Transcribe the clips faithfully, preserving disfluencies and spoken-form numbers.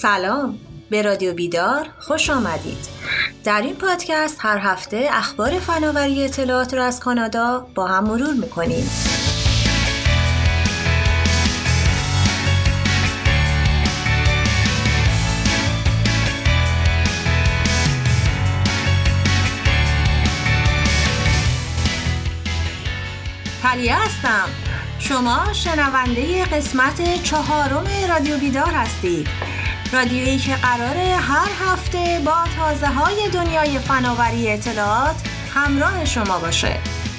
سلام، به رادیو بیدار خوش آمدید. در این پادکست هر هفته اخبار فناوری اطلاعات را از کانادا با هم مرور می‌کنیم. تلیه هستم. شما شنونده قسمت چهارم رادیو بیدار هستید. رادیویی که قراره هر هفته با تازه‌های دنیای فناوری اطلاعات همراه شما باشه.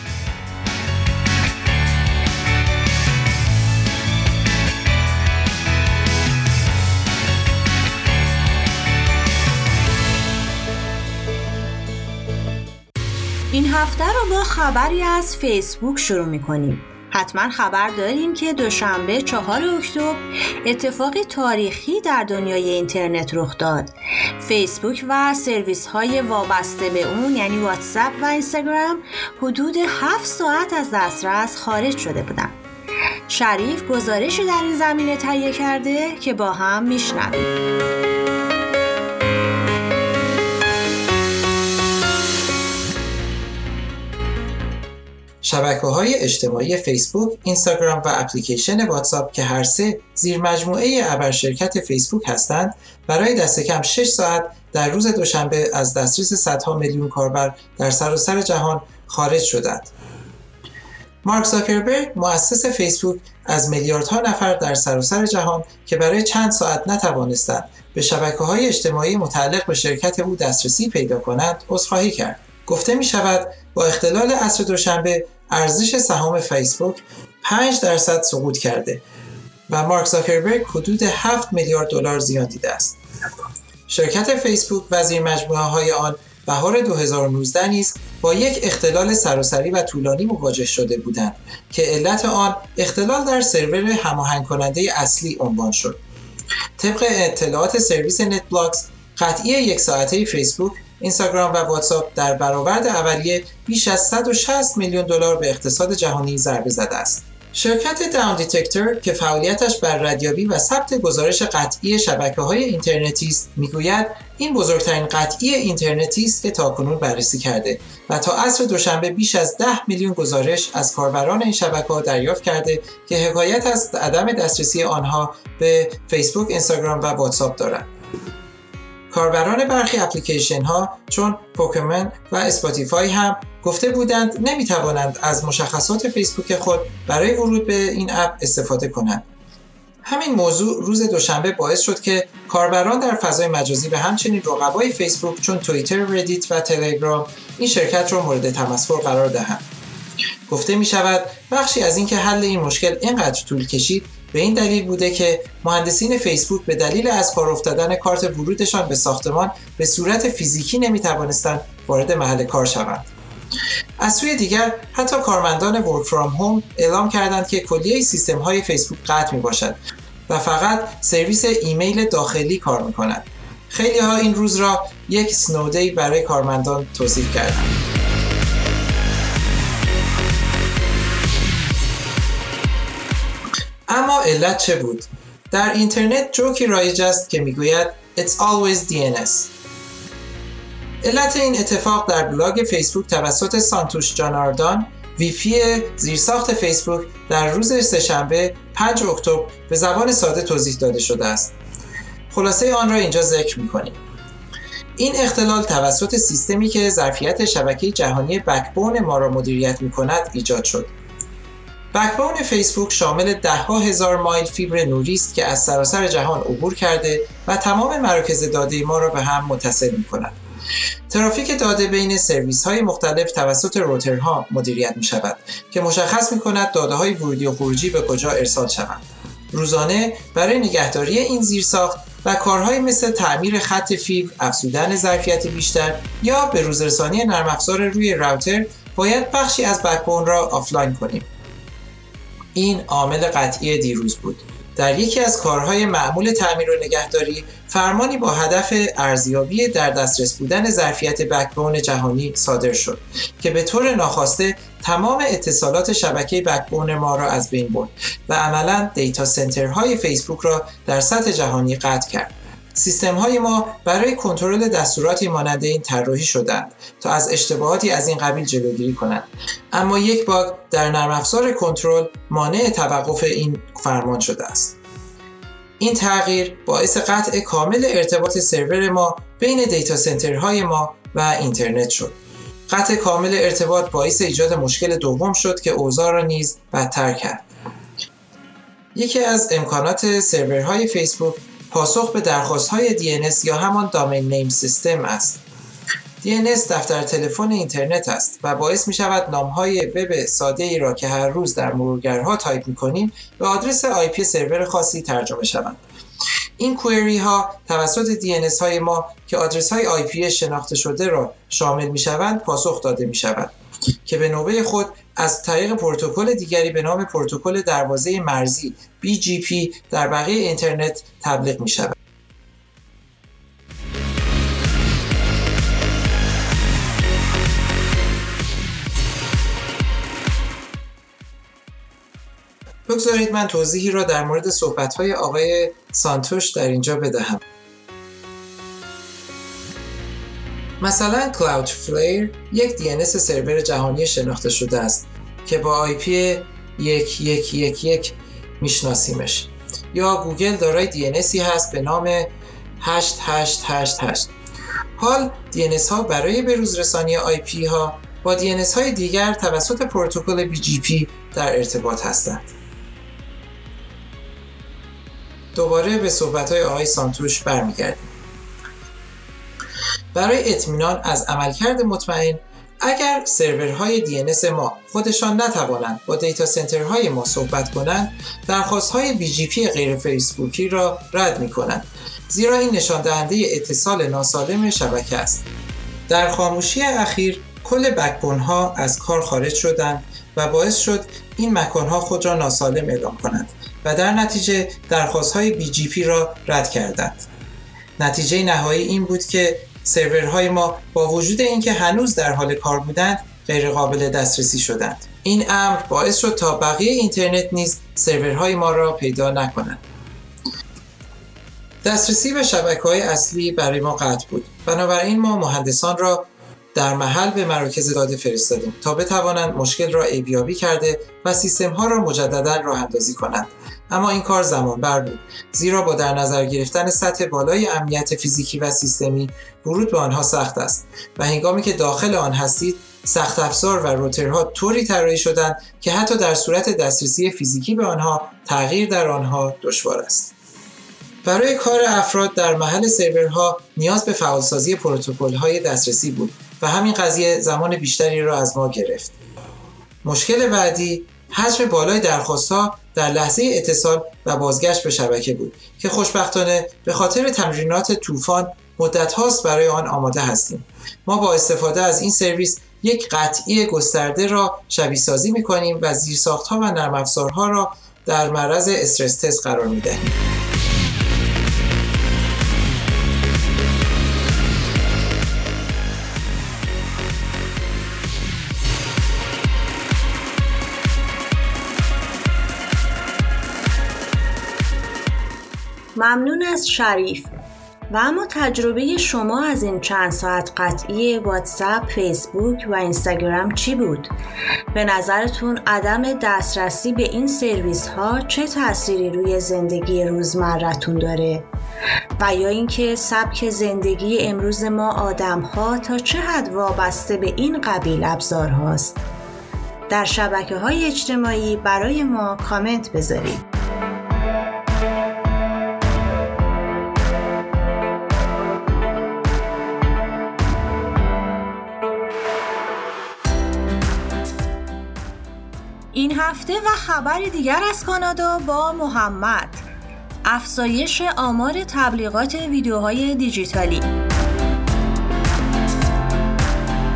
این هفته رو با خبری از فیسبوک شروع می‌کنیم. حتما خبر داریم که دوشنبه چهارم اکتبر اتفاقی تاریخی در دنیای اینترنت رخ داد. فیسبوک و سرویس‌های وابسته به اون یعنی واتساپ و اینستاگرام حدود هفت ساعت از دسترس خارج شده بودند. شریف گزارشی در این زمینه تهیه کرده که با هم میشنویم. شبکه‌های اجتماعی فیسبوک، اینستاگرام و اپلیکیشن واتساپ که هر سه زیر مجموعه ابرشرکت فیسبوک هستند، برای دست کم شش ساعت در روز دوشنبه از دسترس صدها میلیون کاربر در سراسر جهان خارج شدند. مارک زاکربرگ، مؤسس فیسبوک، از میلیاردها نفر در سراسر جهان که برای چند ساعت نتوانستند به شبکه‌های اجتماعی متعلق به شرکت او دسترسی پیدا کنند، عذرخواهی کرد. گفته می شود با اختلال عصر دوشنبه ارزش سهام فیسبوک پنج درصد سقوط کرده و مارک زاکربرگ حدود هفت میلیارد دلار زیان دیده است. شرکت فیسبوک و زیر مجموعه‌های آن بهار دو هزار و نوزده نیز با یک اختلال سراسری و طولانی مواجه شده بودند که علت آن اختلال در سرور هماهنگ کننده اصلی عنوان شد. طبق اطلاعات سرویس نت بلاکس، قطعی یک ساعته فیسبوک، اینستاگرام و واتساپ در برآورد اولیه بیش از صد و شصت میلیون دلار به اقتصاد جهانی ضربه زده است. شرکت داون دیتکتور که فعالیتش بر ردیابی و ثبت گزارش قطعی شبکه‌های اینترنتی است، میگوید این بزرگترین قطعی اینترنتی است که تاکنون بررسی کرده و تا عصر دوشنبه بیش از ده میلیون گزارش از کاربران این شبکه‌ها دریافت کرده که حکایت از عدم دسترسی آنها به فیسبوک، اینستاگرام و واتساپ دارد. کاربران برخی اپلیکیشن ها چون پوکمن و اسپاتیفای هم گفته بودند نمیتوانند از مشخصات فیسبوک خود برای ورود به این اپ استفاده کنند. همین موضوع روز دوشنبه باعث شد که کاربران در فضای مجازی و همچنین رقبای فیسبوک چون توییتر، ردیت و تلگرام این شرکت را مورد تمسخر قرار دهند. گفته می شود بخشی از اینکه حل این مشکل اینقدر طول کشید به این دلیل بوده که مهندسین فیسبوک به دلیل از کار افتادن کارت ورودشان به ساختمان به صورت فیزیکی نمیتوانستند وارد محل کار شوند. از سوی دیگر حتی کارمندان ورک فرام هوم اعلام کردند که کلیه سیستم‌های فیسبوک قطع میباشد و فقط سرویس ایمیل داخلی کار میکنند. خیلی ها این روز را یک سنو دی برای کارمندان توصیف کردند. اما علت چه بود؟ در اینترنت جوکی رایج است که میگوید It's always دی ان اس. علت این اتفاق در بلاگ فیسبوک توسط سانتوش جاناردان، وی پی زیرساخت فیسبوک، در روز سه‌شنبه پنجم اکتبر به زبان ساده توضیح داده شده است. خلاصه آن را اینجا ذکر می‌کنیم. این اختلال توسط سیستمی که ظرفیت شبکه جهانی بکبون ما را مدیریت می‌کند ایجاد شد. بکبون فیسبوک شامل ده ها هزار مایل فیبر نوری است که از سراسر جهان عبور کرده و تمام مراکز داده ما را به هم متصل می‌کند. ترافیک داده بین سرویس‌های مختلف توسط روترها مدیریت می‌شود که مشخص می‌کند داده‌های ورودی و خروجی به کجا ارسال شوند. روزانه برای نگهداری این زیرساخت و کارهای مثل تعمیر خط فیبر، افزودن ظرفیت بیشتر یا به روزرسانی نرم افزار روی راوتر باید بخشی از بکبون را آفلاین کنیم. این عامل قطعی دیروز بود. در یکی از کارهای معمول تعمیر و نگهداری، فرمانی با هدف ارزیابی در دسترس بودن ظرفیت بکبون جهانی صادر شد که به طور ناخواسته تمام اتصالات شبکه بکبون ما را از بین برد و عملاً دیتا سنترهای فیسبوک را در سطح جهانی قطع کرد. سیستم‌های ما برای کنترل دستوراتی مانند این طراحی شدند تا از اشتباهاتی از این قبیل جلوگیری کنند. اما یک باگ در نرم افزار کنترل مانع توقف این فرمان شده است. این تغییر باعث قطع کامل ارتباط سرور ما بین دیتا سنترهای ما و اینترنت شد. قطع کامل ارتباط باعث ایجاد مشکل دوم شد که اوضاع را نیز بدتر کرد. یکی از امکانات سرورهای فیسبوک پاسخ به درخواست‌های دی ان اس یا همان دامین نیم سیستم است. دی ان اس دفتر تلفن اینترنت است و باعث می‌شود نام‌های وب ساده‌ای را که هر روز در مرورگرها تایپ می‌کنیم به آدرس آی پی سرور خاصی ترجمه شوند. این کوئری ها توسط دی ان اس های ما که آدرس های آی پی شناخته شده را شامل می‌شوند پاسخ داده می‌شود که به نوبه خود از طریق پروتکل دیگری به نام پروتکل دروازه مرزی بی جی پی در بقیه اینترنت تبلیغ می‌شود. بگذارید من توضیحی را در مورد صحبت‌های آقای سانتوش در اینجا بدهم. مثلا کلاودفلیر یک دی ان اس سرور جهانی شناخته شده است که با آی پی یک یک یک یک میشناسیمش، یا گوگل دارای دی ان اسی هست به نام هشت هشت هشت هشت. حال دی ان اس ها برای بروز رسانی آی پی ها با دی ان اس های دیگر توسط پروتکل بی جی پی در ارتباط هستند. دوباره به صحبت‌های آقای سانتوش برمیگردیم. برای اطمینان از عملکرد مطمئن، اگر سرورهای دی ان اس ما خودشان نتوانند با دیتا سنترهای ما صحبت کنند، درخواست‌های بی جی پی غیر فیسبوکی را رد می‌کنند، زیرا این نشان دهنده اتصال ناسالم شبکه است. در خاموشی اخیر، کل بک‌بون‌ها از کار خارج شدند و باعث شد این مکان‌ها خود را ناسالم اعلام کنند و در نتیجه درخواست‌های بی جی پی را رد کردند. نتیجه نهایی این بود که سرورهای ما با وجود اینکه هنوز در حال کار بودند غیر قابل دسترسی شدند. این امر باعث شد تا بقیه اینترنت نیز سرورهای ما را پیدا نکنند. دسترسی به شبکه‌های اصلی برای ما قطع بود. بنابراین ما مهندسان را در محل به مراکز داده فرستادیم تا بتوانند مشکل را عیب‌یابی کرده و سیستم‌ها را مجدداً راه اندازی کنند. اما این کار زمان‌بر بود، زیرا با در نظر گرفتن سطح بالای امنیت فیزیکی و سیستمی ورود به آنها سخت است و هنگامی که داخل آن هستید سخت افزار و روترها طوری طراحی شدند که حتی در صورت دسترسی فیزیکی به آنها تغییر در آنها دشوار است. برای کار افراد در محل سرورها نیاز به فعالسازی پروتکل‌های دسترسی بود و همین قضیه زمان بیشتری را از ما گرفت. مشکل بعدی حجم بالای درخواست‌ها در لحظه اتصال و بازگشت به شبکه بود که خوشبختانه به خاطر تمرینات طوفان مدت هاست برای آن آماده هستیم. ما با استفاده از این سرویس یک قطعی گسترده را شبیه سازی می کنیم و زیرساخت‌ها و نرم افزارها را در معرض استرس تست قرار می دهیم. ممنون از شریف. و اما تجربه شما از این چند ساعت قطعی واتساپ، فیسبوک و اینستاگرام چی بود؟ به نظرتون عدم دسترسی به این سرویس ها چه تأثیری روی زندگی روزمرتون داره؟ و یا اینکه سبک زندگی امروز ما آدم ها تا چه حد وابسته به این قبیل ابزار هاست؟ در شبکه های اجتماعی برای ما کامنت بذارید. این هفته و خبر دیگر از کانادا با محمد. افزایش آمار تبلیغات ویدیوهای دیجیتالی.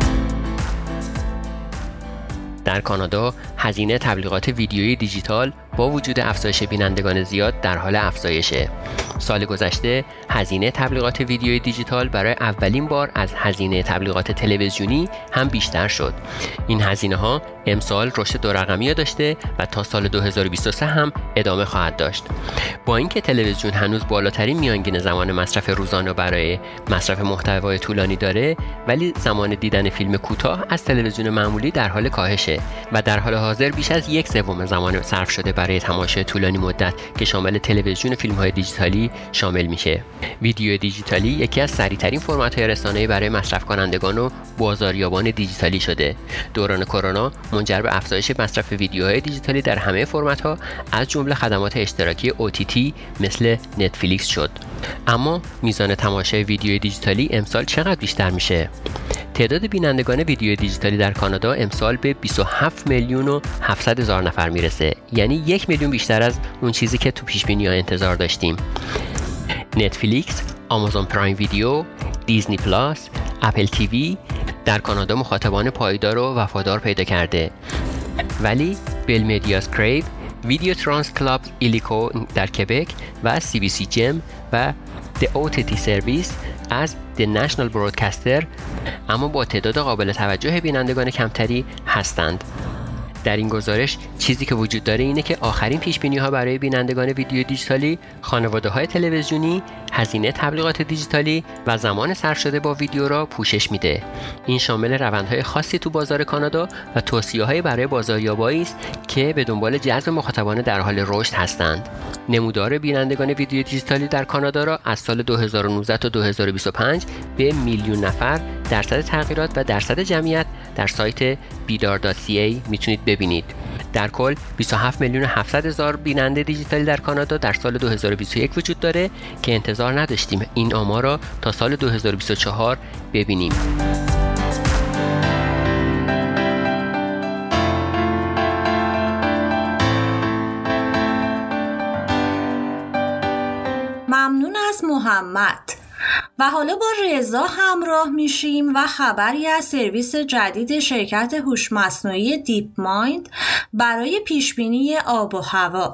در کانادا هزینه تبلیغات ویدیویی دیجیتال با وجود افزایش بینندگان زیاد در حال افزایشه. سال گذشته هزینه تبلیغات ویدیوی دیجیتال برای اولین بار از هزینه تبلیغات تلویزیونی هم بیشتر شد. این هزینه ها امسال رشد دو رقمی داشته و تا سال دو هزار و بیست و سه هم ادامه خواهد داشت. با اینکه تلویزیون هنوز بالاترین میانگین زمان مصرف روزانه برای مصرف محتوای طولانی داره، ولی زمان دیدن فیلم کوتاه از تلویزیون معمولی در حال کاهشه و در حال حاضر بیش از یک سوم زمان صرف شده برای تماشای طولانی مدت که شامل تلویزیون و فیلم‌های دیجیتالی شامل میشه. ویدیو دیجیتالی یکی از سریع‌ترین فرمت‌های رسانه‌ای برای مصرف کنندگان و بازاریابان دیجیتالی شده. دوران کرونا منجر به افزایش مصرف ویدیوهای دیجیتالی در همه فرمت‌ها از جمله خدمات اشتراکی او تی تی مثل نتفلیکس شد. اما میزان تماشای ویدیوی دیجیتالی امسال چقدر بیشتر میشه؟ تعداد بینندگان ویدیو دیجیتالی در کانادا امسال به بیست و هفت میلیون و هفتصد هزار نفر میرسه، یعنی یک میلیون بیشتر از اون چیزی که تو پیش بینی‌ها انتظار داشتیم. نتفلیکس، آمازون پرایم ویدیو، دیزنی پلاس، اپل تیوی در کانادا مخاطبان پایدار و وفادار پیدا کرده. ولی بیل مدیاس کریو، ویدیو ترانس کلاب ایلیکو در کبک و سی بی سی جم و The او تی تی سرویس از The National Broadcaster اما با تعداد قابل توجه بینندگان کمتری هستند. در این گزارش چیزی که وجود داره اینه که آخرین پیش‌بینی‌ها برای بینندگان ویدیو دیجیتالی، خانواده‌های تلویزیونی، هزینه تبلیغات دیجیتالی و زمان صرف شده با ویدیو را پوشش میده. این شامل روندهای خاصی تو بازار کانادا و توصیه‌های برای بازاریابایی است که به دنبال جذب مخاطبان در حال رشد هستند. نمودار بینندگان ویدیو دیجیتالی در کانادا را از سال دو هزار و نوزده تا دو هزار و بیست و پنج به میلیون نفر، درصد تغییرات و درصد جمعیت در سایت بیدار دات سی ای میتونید ببینید. در کل بیست و هفت میلیون و هفتصد هزار بیننده دیجیتالی در کانادا در سال دو هزار و بیست و یک وجود داره که انتظار نداشتیم این آمار را تا سال دو هزار و بیست و چهار ببینیم. ممنون از محمد. و حالا با رضا همراه میشیم و خبری از سرویس جدید شرکت هوش مصنوعی دیپ مایند برای پیشبینی آب و هوا.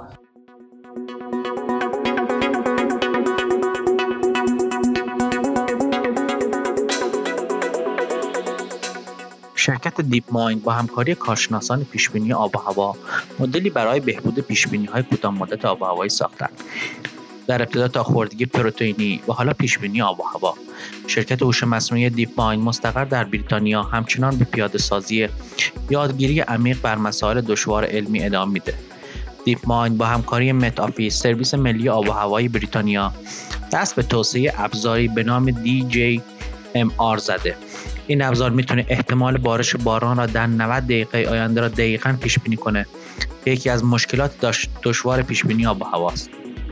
شرکت دیپ مایند با همکاری کارشناسان پیشبینی آب و هوا مدلی برای بهبود پیشبینی‌های کوتاه مدت آب و هوایی ساختند. در ابتدا تا خوردگی پروتئینی و حالا پیشبینی آب و هوا. شرکت هوش مصنوعی دیپ مایند مستقر در بریتانیا همچنان به پیاده سازی یادگیری عمیق بر مسائل دشوار علمی ادامه میده. دیپ مایند با همکاری مت آفیس، سرویس ملی آب و هوایی بریتانیا، دست به توسعه ابزاری به نام دی جی ام آر زده. این ابزار میتونه احتمال بارش باران را در نود دقیقه آینده را دقیقاً پیش بینی کنه که یکی از مشکلات دشوار پیش بینی آب و هواست.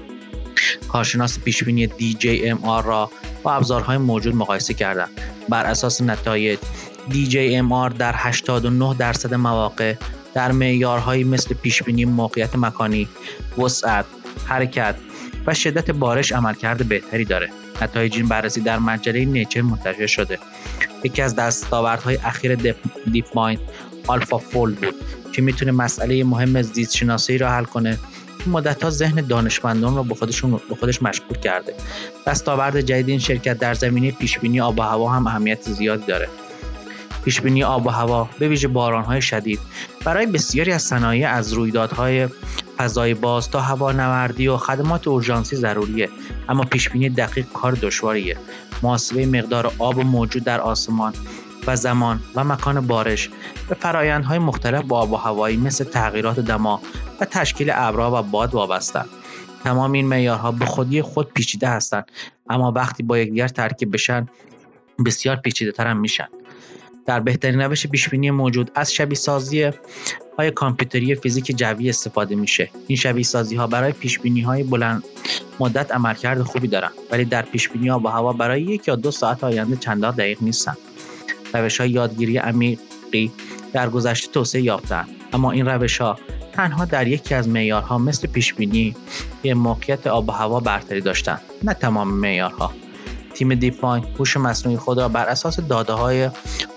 کارشناس پیشبینی دی جی ام آر را با ابزارهای موجود مقایسه کردند. بر اساس نتایج، دی جی ام آر در هشتاد و نه درصد مواقع در معیارهایی مثل پیشبینی موقعیت مکانی، وسعت، حرکت و شدت بارش عملکرد بهتری داره. نتایج این بررسی در مجله نیچر منتشر شده. یکی از دستاوردهای اخیر دیپ مایند آلفا فولد بود که میتونه مسئله مهم زیست شناسی را حل کنه. مدت‌ها ذهن دانشمندان را به خودشون به خودش مشغول کرده. دستاورد جدید این شرکت در زمینه پیشبینی آب و هوا هم اهمیت زیادی داره. پیشبینی آب و هوا به ویژه باران‌های شدید برای بسیاری از صنایع از رویدادهای فضای باز تا هوانوردی و خدمات اورژانسی ضروریه، اما پیشبینی دقیق کار دشواریه. محاسبه مقدار آب موجود در آسمان و زمان و مکان بارش به فرآیندهای مختلف با آب و هوایی مثل تغییرات دما و تشکیل ابرها و باد وابسته‌اند. تمام این معیارها به خودی خود پیچیده هستند، اما وقتی با یکدیگر ترکیب بشن بسیار پیچیده‌تر هم میشن. در بهترین روش پیشبینی موجود از شبیه‌سازی های کامپیوتری فیزیک جوی استفاده میشه. این شبیه‌سازی ها برای پیشبینی های بلند مدت عملکرد خوبی دارن، ولی در پیشبینی آب و هوا برای یک یا دو ساعت آینده چندان دقیق نیستن. روش‌های یادگیری عمیقی در گذشته توسعه یافتند، اما این روش‌ها تنها در یکی از معیارها مثل پیشبینی موقعیت آب و هوا برتری داشتند، نه تمام معیارها. تیم دیپ مایند هوش مصنوعی خود را بر اساس داده‌های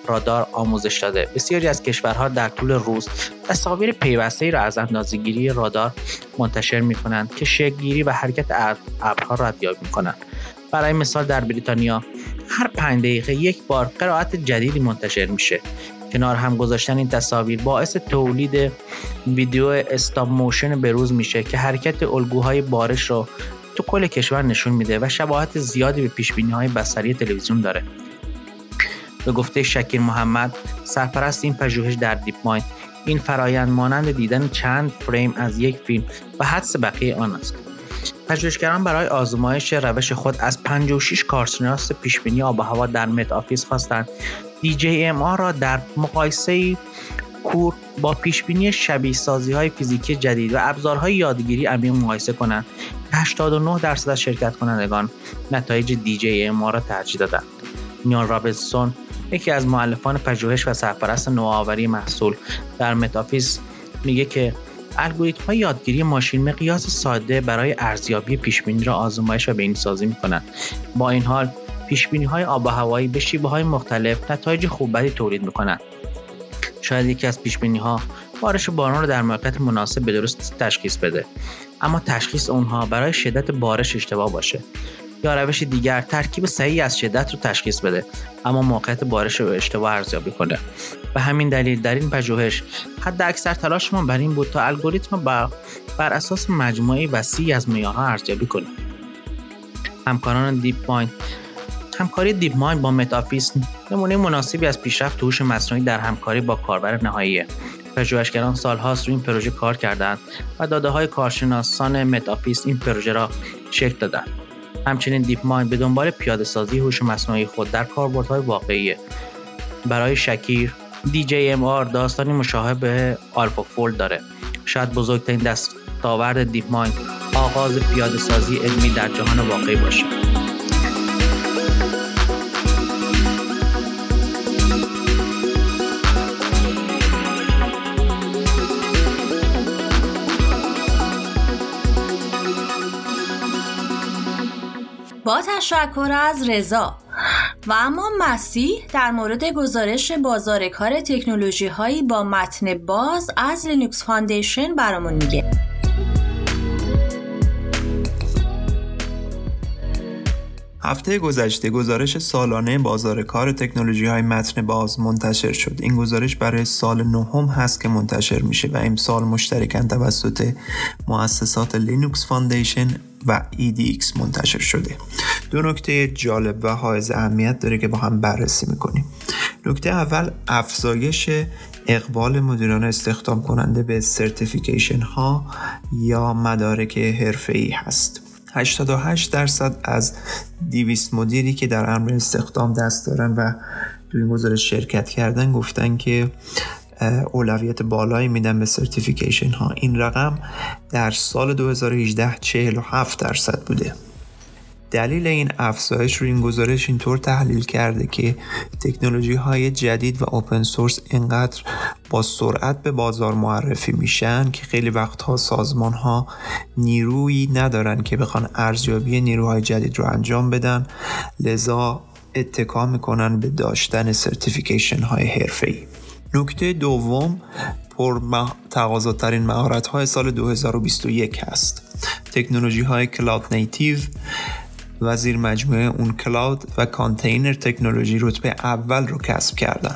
رادار آموزش داده. بسیاری از کشورها در طول روز تصاویر پیوسته‌ای را از اندازه‌گیری رادار منتشر می‌کنند که شکل‌گیری و حرکت ابرها را ردیابی می‌کنند. برای مثال در بریتانیا هر پنج دقیقه یک بار قرائت جدیدی منتشر میشه. کنار هم گذاشتن این تصاویر باعث تولید ویدیو استاپ موشن بروز میشه که حرکت الگوهای بارش رو تو کل کشور نشون میده و شباهت زیادی به پیشبینی‌های بصری تلویزیون داره. به گفته شکیر محمد، سرپرست این پژوهش در دیپ مایند، این فرایند مانند دیدن چند فریم از یک فیلم و حدس بقیه آن است. پژوهشگران برای آزمایش روش خود از پنجاه و شش کارشناس پیشبینی آب و هوا در مت آفیس خواستند دی جی ام آر را در مقایسه کور با پیشبینی شبیه سازی های فیزیکی جدید و ابزارهای یادگیری عمیق مقایسه کنند. هشتاد و نه درصد از شرکت کنندگان نتایج دی جی ام آر را ترجیح دادند. نیال رابینسون، یکی از مؤلفان پژوهش و سرپرست نوآوری محصول در مت آفیس، میگه که الگوریتم‌های یادگیری ماشین مقیاس ساده برای ارزیابی پیشبینی را آزمایش و بین‌سازی می‌کنند. با این حال پیشبینی‌های آب و هوایی به شیوه‌های مختلف نتایج خوب بدی تولید می‌کنند. شاید یکی از پیشبینی‌ها بارش باران را در موقعیت مناسب به درست تشخیص بده، اما تشخیص اونها برای شدت بارش اشتباه باشه. یا روش دیگر ترکیب صحیح از شدت رو تشخیص بده اما موقعیت بارش رو اشتباه ارزیابی کنه. به همین دلیل در این پژوهش حد اکثر تلاشمان بر این بود تا الگوریتم بر, بر اساس مجموعه وسیعی از معیارها ارزیابی کنه. همکاران دیپ مایند همکاری دیپ مایند با مت آفیس نمونه مناسبی از پیشرفت هوش مصنوعی در همکاری با کاربر نهاییه. پژوهشگران سالهاست روی این پروژه کار کردند و داده‌های کارشناسان مت آفیس این پروژه را شکل دادند. همچنین دیپ مایند به دنبال پیاده‌سازی هوش مصنوعی خود در کاربردهای واقعیه. برای شکیر، دی جی ام آر داستانی مشابه به آلفا-فولد داره. شاید بزرگترین دستاورد دیپ مایند آغاز پیاده‌سازی علمی در جهان واقعی باشه. با تشکر از رضا. و اما مسیح در مورد گزارش بازار کار تکنولوژی هایی با متن باز از لینوکس فاندیشن برامون میگه. هفته گذشته گزارش سالانه بازار کار تکنولوژی های متن باز منتشر شد. این گزارش برای سال نهم هست که منتشر میشه و امسال مشترکاً توسط مؤسسات لینوکس فاندیشن و ای دی ایکس منتشر شده. دو نکته جالب و حائز اهمیت داره که با هم بررسی میکنیم. نکته اول افزایش اقبال مدیران استخدام کننده به سرتیفیکیشن ها یا مدارک حرفه‌ای هست. هشتاد و هشت درصد از دویست مدیری که در امر استخدام دست دارن و توی این گزارش شرکت کردن گفتن که اولویت بالایی میدن به سرتیفیکیشن ها. این رقم در سال دو هزار و هجده چهل و هفت درصد بوده. دلیل این افزایش رو این گزارش اینطور تحلیل کرده که تکنولوژی های جدید و اوپن سورس اینقدر با سرعت به بازار معرفی میشن که خیلی وقتها سازمان ها نیرویی ندارن که بخوان ارزیابی نیروهای جدید رو انجام بدن، لذا اتکا میکنن به داشتن سرتیفیکیشن های حرفه‌ای. نکته دوم، پر تقاضاترین مهارت های سال دو هزار و بیست و یک هست. تکنولوژی های کلاود نیتیو و زیر مجموعه اون کلاود و کانتینر تکنولوژی رتبه اول رو کسب کردن.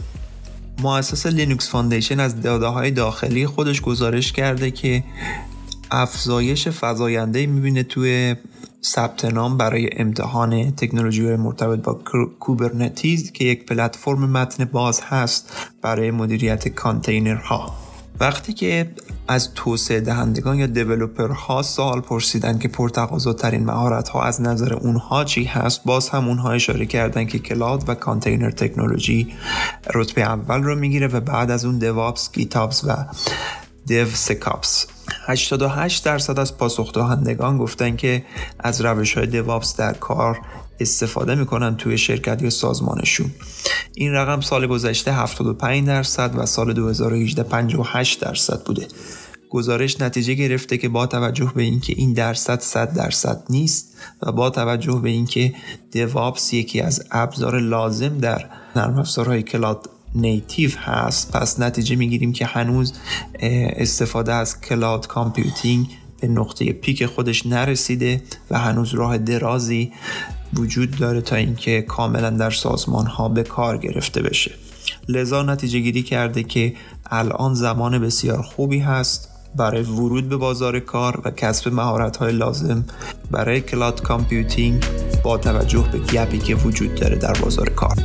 مؤسسه لینوکس فاندیشن از داده‌های داخلی خودش گزارش کرده که افزایش فزاینده‌ای می‌بینه توی ثبت نام برای امتحان تکنولوژی‌های مرتبط با کوبرنتیز که یک پلتفرم متن باز هست برای مدیریت کانتینرها. وقتی که از توسعه دهندگان یا دیولپرها سوال پرسیدن که پرتقاضاترین مهارت‌ها از نظر اونها چی هست، باز هم اونها اشاره کردن که کلاود و کانتینر تکنولوژی رتبه اول رو میگیره و بعد از اون دیوآپس، گیتابس و دیو سکاپس. هشتاد و هشت درصد از پاسخ دهندگان گفتن که از روش‌های دیوآپس در کار استفاده میکنن توی شرکت یا سازمانشون. این رقم سال گذشته هفتاد و پنج درصد و سال دو هزار و هجده پنجاه و هشت درصد بوده. گزارش نتیجه گرفته که با توجه به اینکه این درصد صد درصد نیست و با توجه به اینکه دیوآپس یکی از ابزار لازم در نرم افزارهای کلاود نیتیو هست، پس نتیجه میگیریم که هنوز استفاده از کلاود کامپیوتینگ به نقطه پیک خودش نرسیده و هنوز راه درازی وجود داره تا اینکه کاملا در سازمان ها به کار گرفته بشه. لذا نتیجه گیری کرده که الان زمان بسیار خوبی هست برای ورود به بازار کار و کسب مهارت های لازم برای کلاود کامپیوتینگ با توجه به گپی که وجود داره در بازار کار.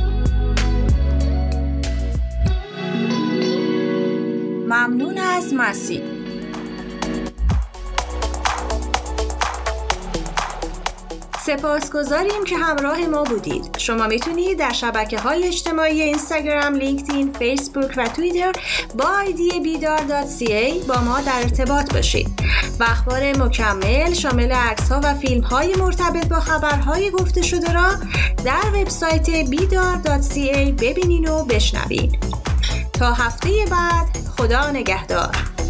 ممنون از مسیح. سپاسگزاریم که همراه ما بودید. شما میتونید در شبکه‌های اجتماعی اینستاگرام، لینکدین، فیسبوک و توییتر با آیدی بیدار دات سی ای با ما در ارتباط باشید و اخبار مکمل شامل عکس‌ها و فیلم‌های مرتبط با خبرهای گفته شده را در وبسایت بیدار دات سی ای ببینید و بشنوید. تا هفته بعد، خدا نگهدار.